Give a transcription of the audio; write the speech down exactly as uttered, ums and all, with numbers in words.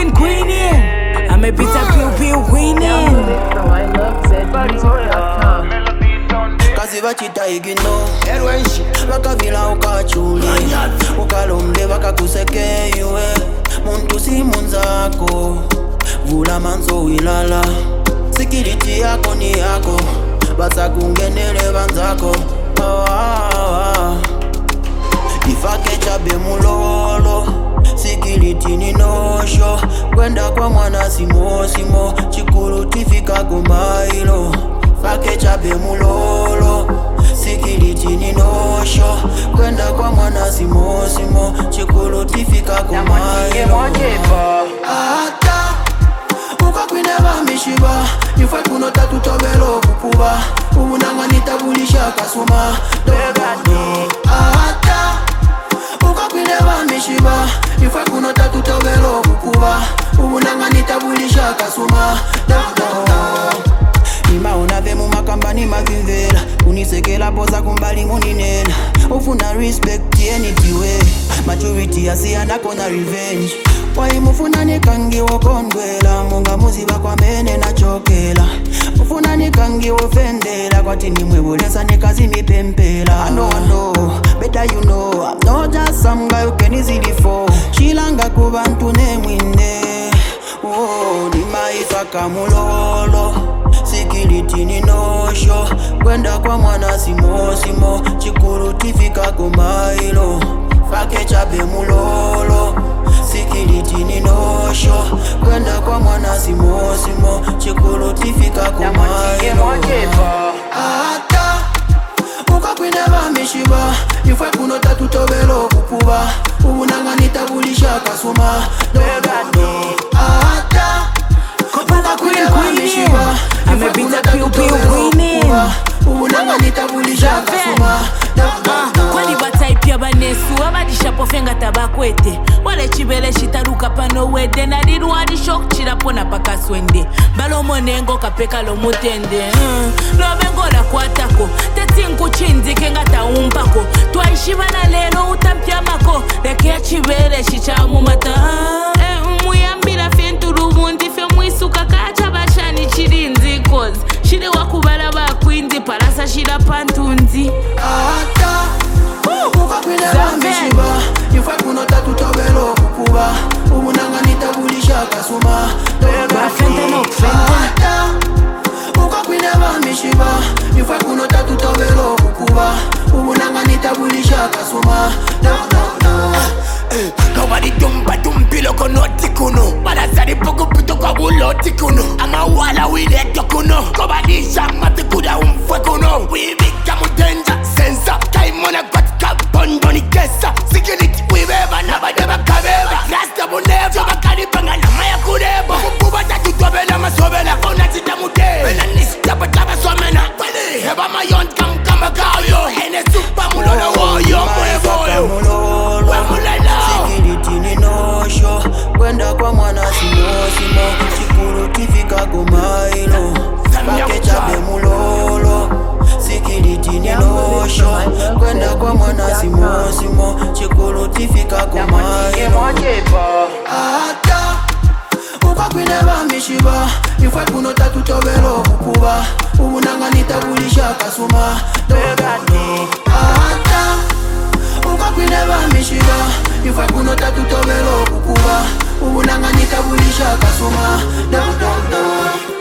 queen, queenin'. I'm a bit of pew pew queenin'. From I love zed music dot com. Kazi bachita igino Erwenshi Bakavila ukachuli Ukalombe bakakuseke yue Muntu si munzako Vula manzo wilala Sikiliti yako ni yako Basa kungenele banzako oh, ah, ah. Ifake chabe mulolo Sikiliti ni nosho Kwenda kwa mwana simo simo Chikuru tifika kumailo Fake chabe mulolo Sikiliti ni nosho Kwenda kwa mwana simo simo Chikuru tifika kumailo Ata Uka kwine bambishiba Nifwe kuno tatu tobelo kukuba Ubunanga nitabulisha kasuma Ata Uka kwine bambishiba Nifwe kuno tatu tobelo kukuba Ubunanga nitabulisha kasuma Nima unave mu makamba ni mavimvela Unisekela poza kumbali muninena Ufuna respect yenitiwe Maturity yasiyana kona revenge Wai mufuna nikangi wakondwela Munga muziba kwa mene na chokela Mufuna nikangi wafendela Kwa tini mwebulesa nikazi mipempela I know I know, better you know I'm not just some guy who can easily fall Shilanga kubantu ne mwine Oh, nima ifaka mulolo Sikiliti ni nosho Kwenda kwa mwana simo simo Chikuru tifika kumailo Fake chabe mulolo Sikiliti ni nosho Kwenda kwa mwana simo simo Chikuru tifika kumailo Ata Uka kwine bambishiba Nifwe kuno tatu tobelo kukuba Ubunanga nitabulisha kasuma Ata Uka kwine bambishiba I'm a bit of pew pew queenin'. Ubunanga nitabulisha kasuma Kwani bataipia banesu Abadisha pofenga tabakwete Wale chibele shitaruka pano wede Nadiru adishok chirapona paka swende Balo monengo kapeka lo mutende Lobengo la kwatako Tetinku chinzi kenga taumpako Twaishiba na lelo utampia mako Lekea chibele shichamu mata Muyambila fenturu mundi fe mwisuka kacha bashani chirinzi Cause shide wakubala bakwinzi Parasa shida pantunzi Ata Uka kwine bambishiba Nifwe kuno tatu tobelo kukuba Ubunanga nitabulisha kasuma Bafente no fente Ata Uka kwine bambishiba Nifwe kuno tatu tobelo kukuba Ubunanga nitabulisha kasuma No no no Nobody dumpa dumpilo kono tikuno Balasari poco pito kabulo tikuno Ama wala wile tokuno Kobadisha matikuda umfwe kuno Wibika mutenja Sensa Kaimona kwatika bondoni kesa Sikiliti wibeba nabadeba kabeba Rasta buneva Bakari panga na maya kureba Kukuba tatu tobela masobela Kona tita mude Bela nisita pataba somena Heba mayon kam kama kayo Hene supa mulona woyo Mweboyo Wemulela Sikiliti ni nosho Kwenda kwa mwana simo simo Chikuru tifika kumailo Fake chabe mulolo Sikiliti ni nosho Kwenda kwa mwana simo simo Chikuru tifika kumailo Ata Uka kwine bambishiba Nifwe kuno tatu tobelo kukuba Ubunanga nitabulisha kasuma Ata Uka kwine bambishiba Nifwe kuno tatu tobelo kukuba Ubunanga nitabulisha kasuma Do do do